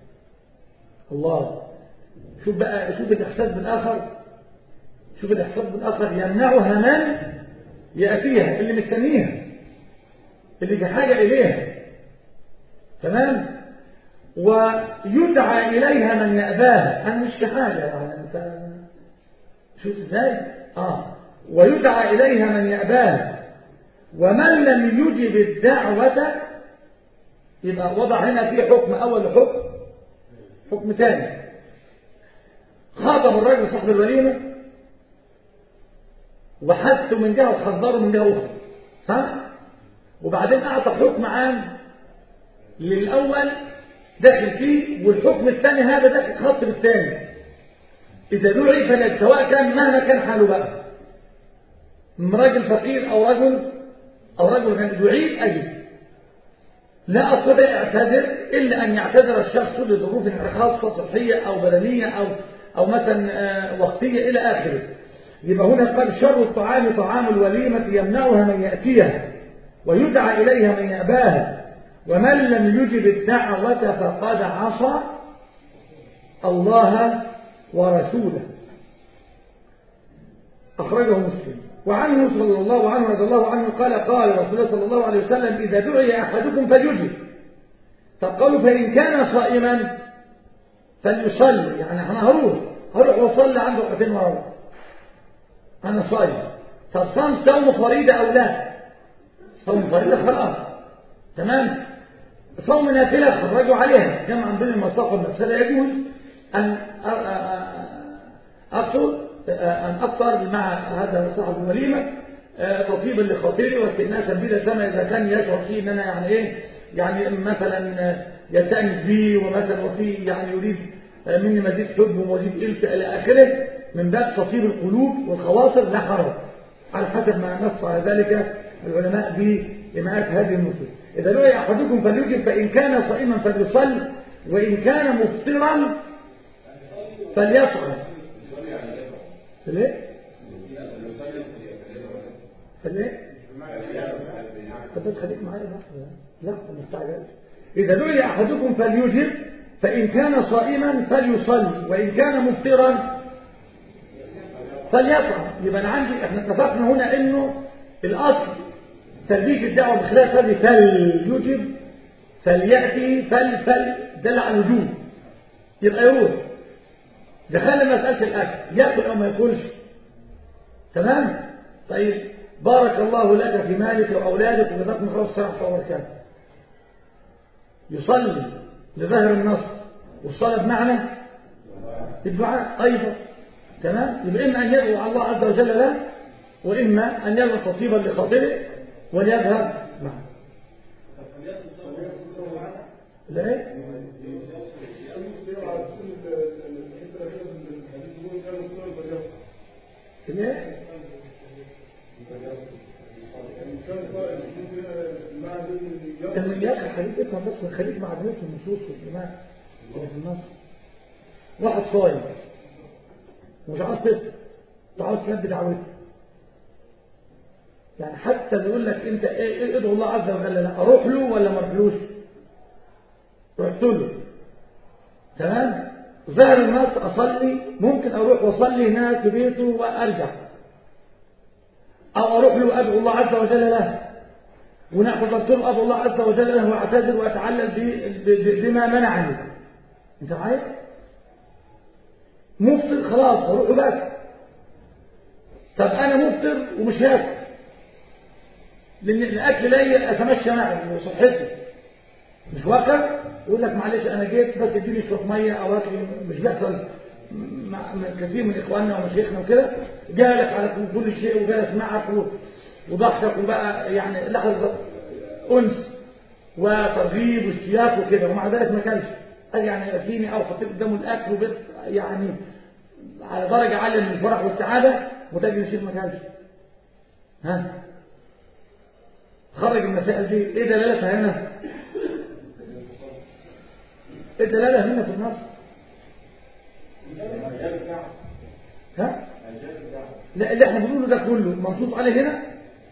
A: الله، شوف بقى، شوف الإحساس بالآخر، شوف الإحساس بالآخر. يمنعها من يأتيها، اللي مستنيها، اللي في حاجة إليها. تمام. ويدعى إليها من يأباها. أنا مش في حاجة يعني، أنت شوف إزاي. ويدعى إليها من يأباها. ومن لم يجب الدعوة، يبقى وضع هنا في حكم أول حكم ثاني. خاطب الرجل صاحب الوليمة وحثه من جهة وحذره من جهة أخرى، صح؟ وبعدين أعطى حكم عام للأول داخل فيه، والحكم الثاني هذا داخل خاص بالثاني. إذا دعي فلا، سواء كان مهما كان حاله بقى، راجل فقير أو رجل كان دعي أجل، لا أستطيع أعتذر إلا أن يعتذر الشخص لظروف خاصة صحية أو بدنية أو مثلا وقتية إلى آخره. يبقى هنا قال شر الطعام طعام الوليمة يمنعها من يأتيها ويدعى إليها من يأباها. ومن لم يجب الدعوة فقد عصى الله ورسوله. أخرجه مسلم. وعنه صلى الله عنه رضي الله عنه قال قال رسول الله صلى الله عليه وسلم إذا دعي أحدكم فليجب. فقالوا فإن كان صائما فليصلي، يعني أنا هروح وصلي عنده ركعتين وأروح، أنا صايم. طب صوم فريضة أو لا؟ صوم فريضة خلاص، تمام. صوم نافلة خرجوا عليها جمعا بين المصلحة والمفسدة. يجوز أن أفطر مع هذا صاحب الوليمة تطيبا لخاطري واستئناسا بلا سما، إذا كان يشعر فيه أن أنا يعني إيه، يعني مثلا يستأنس بي ومثلا وفيه يعني يريد مني مزيد حب ومزيد إلف إلى آخره، من باب تطيب القلوب والخواطر لا حرج، على حسب ما نص على ذلك العلماء بإماءات هذه النصوص. إذا دعي أحدكم فليجب، فإن كان صائما فليصل، وإن كان مفطرا فليطعم. ليه؟ طب بس خليك معايا بقى. لا مستعجل. إذا دعي أحدكم فليجب، فإن كان صائما فليصلي، وإن كان مفطرا فليطعم. يبقى أنا عندي، احنا اتفقنا هنا إنه الأصل تلبيش الدعوة بخلاف هذه فليجب فليأتي دل على الوجوب، يبقى يروح. دخل مسألة الأكل، يأكل أو ما يأكلش، تمام؟ طيب بارك الله لك في مالك وأولادك وجزاكم الله الصحة والبركات. يصلي لظاهر النص، والصلاة بمعنى الدعاء أيضا، تمام؟ يبقى إما أن يدعو الله عز وجل له، وإما أن يدعو تطيبا لخاطره وليذهب معه. لا ايه؟ ليه؟ المليار الحديث افهم بس، خليك مع عدمية النصوص والإيمان في النص. واحد صايم ومش عاوز تفطر، عاوز تلبي دعوته، يعني حتى بيقول لك انت ايه ادعو الله عز وجل، لا اروح له ولا ما اروحلوش؟ رحت له، تمام. ظهر الناس اصلي، ممكن اروح واصلي هناك في بيته وارجع، او اروح له ادعو الله عز وجل له، ونعتذرت له ادعو الله عز وجل له واعتذر واتعلل بما منعني. انت معايا؟ مفطر خلاص اروح له بس. طب انا مفطر ومش هاكل لان الاكل لا اتمشى معه وصحتي مش واقع، يقول لك معلش انا جيت بس اديني شويه ميه او اكل. مش بيحصل مع كثير من اخواننا ومشايخنا وكده، جالك على كل شيء وجالس معك وضحكك وبقى يعني لحظه انس وترغيب واشتياق وكده، ومع ذلك ما كانش يعني ياتيني او حطيت قدامه الاكل وبيت يعني على درجه عاليه من الفرح والسعاده، وتجد الشيخ ما كانش. ها خرج المسائل دي ايه دلالتها هنا؟ ايه الدلاله هنا في النص؟ ها؟ لا اللي احنا بنقوله ده كله منصوص عليه هنا.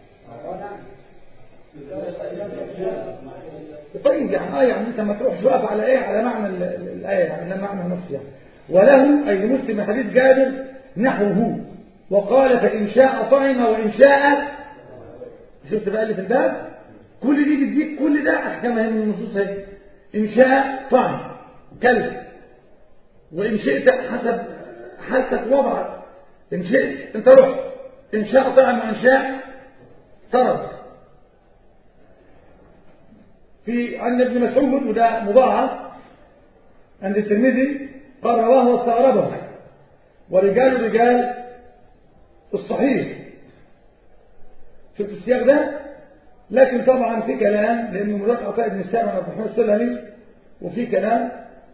A: طيب يعني يعني انت ما تروحش واقف على ايه، على معنى الايه يعني، لا معنى النص يعني. وله اي مسلم حديث جابر نحوه وقال فان شاء طعم وان شاء. شفت بقى اللي في الباب كل دي بتديك كل ده احكامها من النصوص اهي. ان شاء طعم كلت، وان شئت حسب حالتك وضعك، ان شئت انت رحت، ان شاء طعم وان شاء ترك. في عن ابن مسعود وده مضاعف عند الترمذي قال رواه واستغربه ورجال رجال الصحيح. شفت السياق ده؟ لكن طبعا في كلام لانه مراد عطاء بن السائب عن محمد السلمي، وفي كلام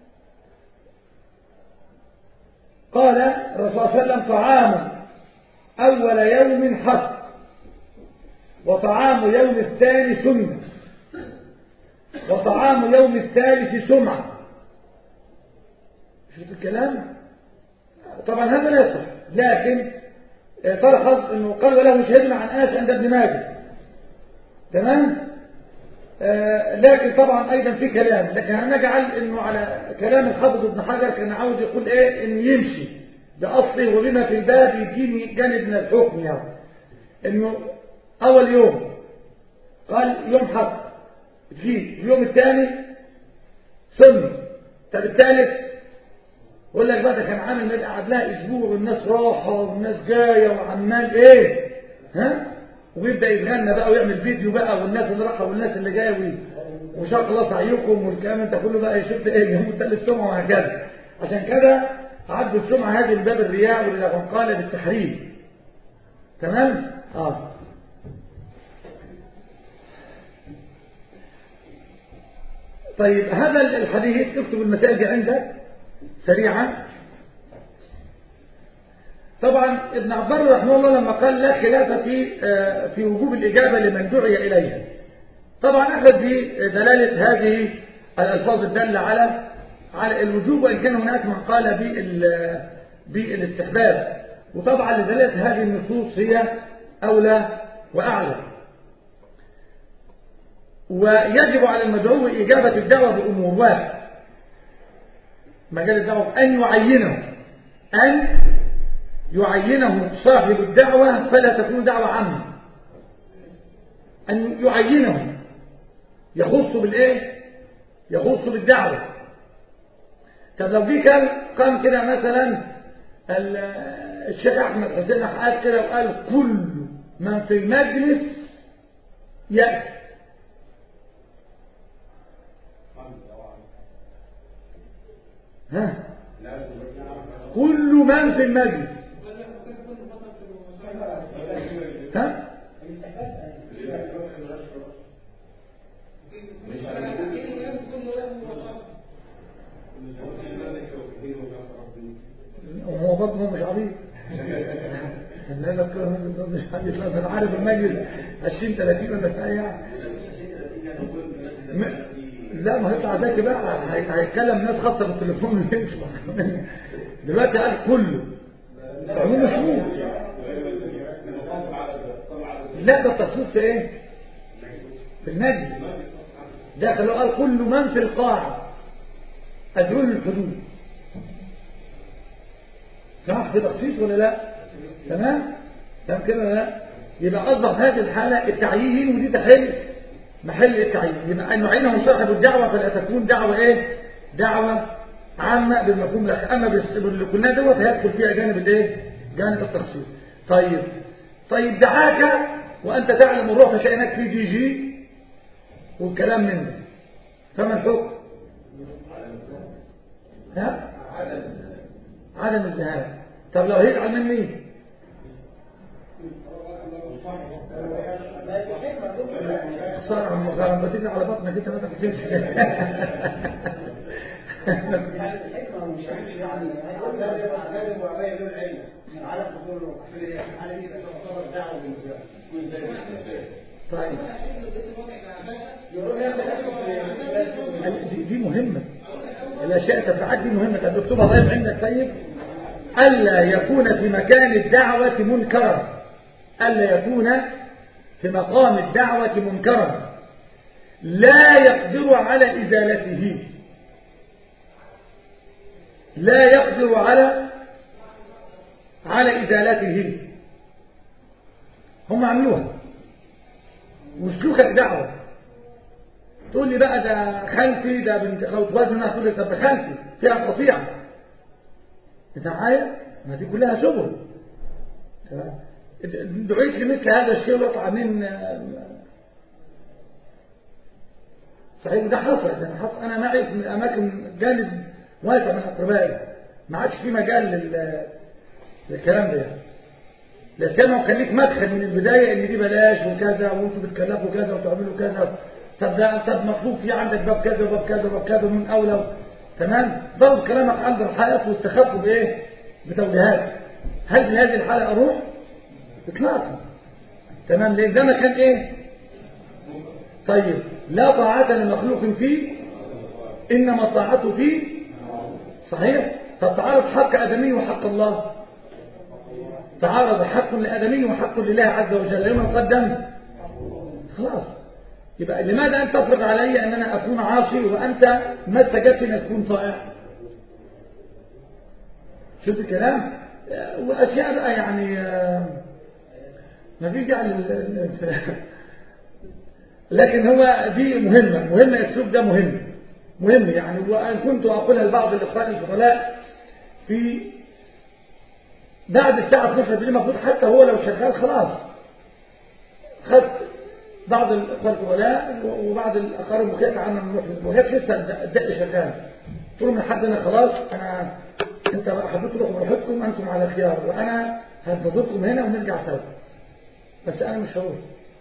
A: قال الرسول صلى الله عليه وسلم طعام اول يوم حق وطعام يوم الثاني سنه وطعام يوم الثالث سمعة. شفت الكلام؟ طبعا هذا لا يصح، لكن تلحظ انه قال وله شهد عن انس عند ابن ماجه. تمام؟ لكن طبعا ايضا في كلام، لكن انا نجعل انه على كلام الحافظ ابن حجر كان عاوز يقول ايه، انه يمشي باصله وبما في الباب يديني جانب من الحكم يعني. انه اول يوم قال يوم حق فيه، اليوم الثاني سني، طب الثالث يقول لك بقى ده كان عامل قعد لها اسبوع والناس راحه والناس جايه وعمال ايه ها، ويبدا يتغنى بقى ويعمل فيديو بقى والناس اللي راحه والناس اللي جايه وشاء الله سعيكم والكلام انت كله بقى شفت ايه اليوم الثالث السمعه وهكذا. عشان كده عدوا السمعه هذه من باب الرياء واللي قال بالتحريم. تمام؟ طيب هذا الحديث اكتب المسائل دي عندك سريعا. طبعا ابن عبار رحمه الله لما قال لا خلاف في وجوب الإجابة لمن دعي إليها، طبعا أخذ بدلالة هذه الألفاظ الدالة على الوجوب، وإن كان هناك من قال بالاستحباب، وطبعا لدلالة هذه النصوص هي أولى وأعلى. ويجب على المدعو إجابة الدعوة بأمور واحد، مجال الدعوة أن يعينه صاحب الدعوة فلا تكون دعوة عامة، أن يعينه يخص بالإيه؟ يخص بالدعوة. طب لو دي قام كده مثلا الشيخ أحمد حسين قال كده وقال كل من في المجلس يأتي، ها كل من في المجلس، ها هو برضه مش عبيط مش عبيط، انا عارف المجلس 20 30 ولا بتاع يعني. لا ما هيطلع ذكي بقى هيتكلم ناس خاصه بالتليفون دلوقتي قال كله عموم مشهور. لا ده التصوير في ايه؟ في المجلس داخل قال كل من في القاعه ادعون الحدود. صح في تخصيص ولا لا؟ تمام كده ولا لا؟ يبقى اصبح هذه الحاله التعيين، ودي تحل محل التعيين. يبقى أن يعينه صاحب الدعوة فلا تكون دعوة إيه؟ دعوة عامة بالمفهوم الأخ. أما باللي كلنا دوت هيدخل فيها جانب الإيه؟ جانب التخصيص. طيب دعاك وأنت تعلم الروح تلاقي هناك في دي جي والكلام منه، فما الحكم؟ ها؟ عدم الذهاب. طب لو هيزعل مني خسارة عن مغارم بتجي على بطنك انت ما تفكرش.
C: الحكمة مش يعني على حضور على دي تعتبر دعوة
A: طيب دي مهمة، الأشياء تفعل دي مهمة. طب اكتبها طيب عندك. طيب ألا يكون في مكان الدعوة منكرا، ألا يكون في مقام الدعوة منكرا لا يقدر على إزالته، لا يقدر على إزالته. هم عملوها وسلوكك دعوة، تقول لي بقى ده خالتي ده بنت خوت وزنها، تقول لي طب خالتي فيها قطيعة، انت معايا؟ ما دي كلها سبل. دعيت لمثل هذا الشيء وقع من صحيح ده حصل. انا معي في اماكن جانب واسع من اقربائي ما عادش في مجال للكلام ده، لكن كان ليك مدخل من البدايه ان دي بلاش وكذا وانتوا بتكلفوا كذا وتعملوا كذا، طب مطلوب في عندك باب كذا وباب كذا وباب كذا من اولى، تمام؟ ضرب كلامك عند الحائط واستخفوا بايه؟ بتوجيهات. هل في هذه الحاله اروح؟ اطلاقا. تمام؟ لان ده مكان ايه؟ طيب لا طاعه لمخلوق فيه انما الطاعه فيه، صحيح؟ طب تعارض حق ادمي وحق الله، تعارض حق لادمي وحق لله عز وجل، يوم نقدم خلاص. يبقى لماذا انت تفرض علي ان انا اكون عاصي وانت ما استجبت ان تكون طائع؟ شفت الكلام؟ واشياء بقى يعني ما فيش يعني لكن هو دي مهمه الاسلوب ده مهم يعني. وان كنت اقولها لبعض الاخوان الفضلاء في بعد الساعه 12 بالليل، المفروض حتى هو لو شغال خلاص خدت بعض الاخوان الفضلاء وبعض الاقارب وكيل عنا نروح وهيك لسه الدق شغال، قلت لهم لحد انا خلاص انت حبيتوا تروحوا براحتكم، انتم على خيار وانا هنتظركم هنا ونرجع سوا، بس انا مش هروح.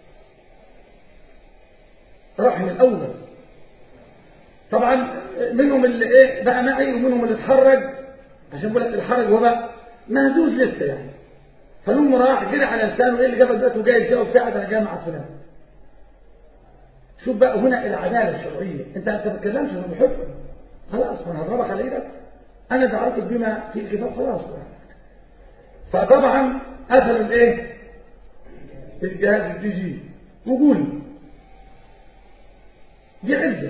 A: راح من الاول طبعا، منهم اللي ايه بقى معي ومنهم اللي اتحرج، عشان بقول لك الحرج هو بقى مهزوز لسه يعني، فلهم راح جري على لسانه ايه اللي جابك دلوقتي وجاي ازاي وبتاع، انا جاي مع فلان. شوف بقى هنا العداله الشرعيه، انت ما بتتكلمش انا بحكم خلاص، ما انا هضربك على ايدك، انا دعوتك بما في الكتاب خلاص. فطبعا قفلوا الايه الجهاز الدي جي وقولي دي عزه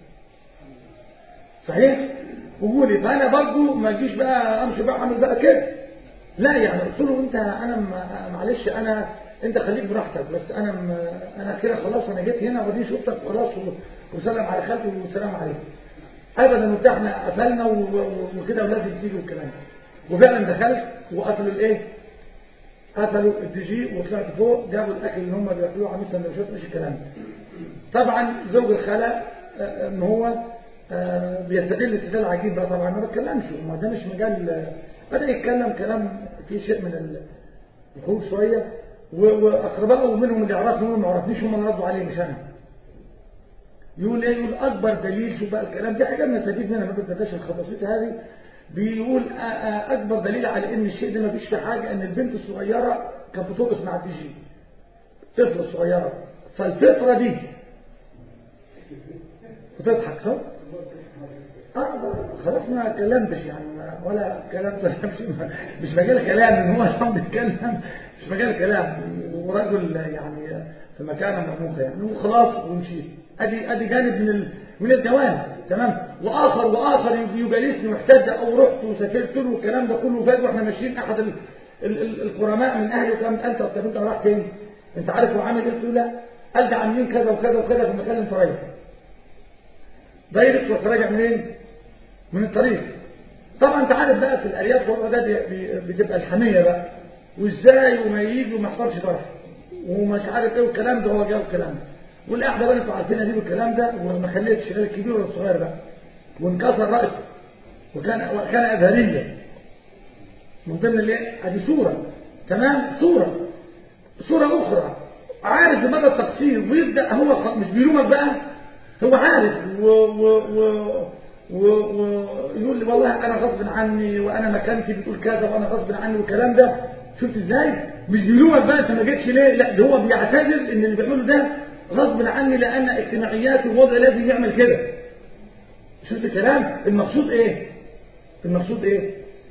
A: صحيح وقولي، فانا برضو ما اجيش بقى امشي بقى اعمل بقى كده، لا يعني قلت له انت انا معلش انت خليك براحتك، بس انا كده خلاص، انا جيت هنا ودي شفتك وخلاص وسلم على خالتي وسلام عليكم ابدا وبتاع، احنا قفلنا وكده ولازم تيجي والكلام. وفعلا دخلت وقفلوا الايه؟ قفلوا الدي جي وطلعت فوق، جابوا الاكل اللي هم بياكلوه عامل سندوتشات مش الكلام. طبعا زوج الخالة ان هو بيستدل استدلال عجيب بقى، طبعا ما بتكلمش، ما ده مش مجال، بدا يتكلم كلام فيه شيء من الخوف شويه، واقربائه ومنهم اللي يعرفني ومنهم ما يعرفنيش هم اللي ردوا عليه مش انا. يقول ايه؟ يقول اكبر دليل، شوف بقى الكلام دي حاجه بنستفيد منها، ما بتبقاش الخباصيط هذه. بيقول اكبر دليل على ان الشيء ده ما فيش فيه حاجه ان البنت الصغيره كانت بترقص مع الدي جي، طفله صغيره، فالفطره دي بتضحك صح؟ خلاص ما اتكلمتش يعني ولا كلمت مش مجال كلام، ان هو صعب بيتكلم مش مجال كلام، ورجل يعني في مكانه مرموقه يعني، وخلاص ومشيت. ادي جانب من الجوانب، تمام. واخر يجالسني واحتاج او رحت وسافرت له والكلام ده كله، فات واحنا ماشيين احد القرماء من اهلي وكلام، انت طب انت رايح فين؟ انت عارف هو عامل ايه؟ قلت له لا، قال ده عاملين كذا وكذا وكذا في المكان اللي انت رايح دايركت، وراجع منين؟ من الطريق. طبعا انت عارف بقى في الارياف والوضع ده بتبقى الحميه بقى، وازاي وما يجي وما يحصلش ضرر ومش عارف ايه والكلام ده. هو جاب الكلام ده والقعده بقى انتوا عارفين دي بالكلام ده، وما خليتش لا الكبير ولا الصغير بقى، وانكسر راسه وكان ابهريا من ضمن الايه. ادي صوره تمام، صوره اخرى عارف بمدى التقصير، ويبدا هو مش بيلومك بقى، هو عارف ويقول لي والله انا غصب عني وانا مكانتي بتقول كذا وانا غصب عني والكلام ده. شفت ازاي؟ مش بيلومك بقى انت ما جيتش ليه، لا ده هو بيعتذر ان اللي بيعمله ده غصب عني لان اجتماعيات ووضع لازم يعمل كده. شفت الكلام؟ المقصود ايه؟ المقصود ايه؟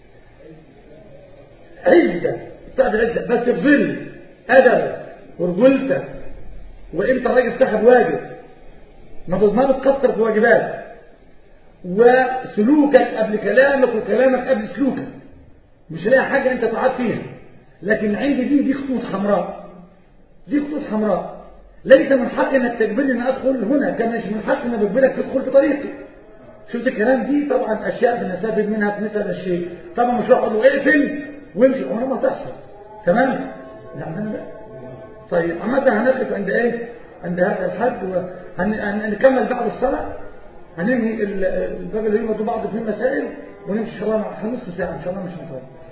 A: عزة بتاعت عزة، بس في ظل أدبك ورجولتك، وانت راجل صاحب واجب ما بتكتر في واجباتك، وسلوكك قبل كلامك وكلامك قبل سلوكك، مش لاقي حاجة انت تعاد فيها. لكن عندي دي خطوط حمراء، دي خطوط حمراء ليس من حق انك تجبرني ان ادخل هنا، كان مش من حق ان اجبرك تدخل في طريقي. شفت الكلام؟ دي طبعا اشياء بنستفيد منها في مثل الشيء. طبعا مش هقول له اقفل وامشي، عمرها ما تحصل. تمام؟ لا. طيب عامة هنقف عند ايه؟ عند هذا الحد، وهنكمل بعد الصلاة، هننهي الباب اللي يوم بعض فيه مسائل ونمشي ان شاء الله مع نص ساعة ان شاء الله مش هنطول.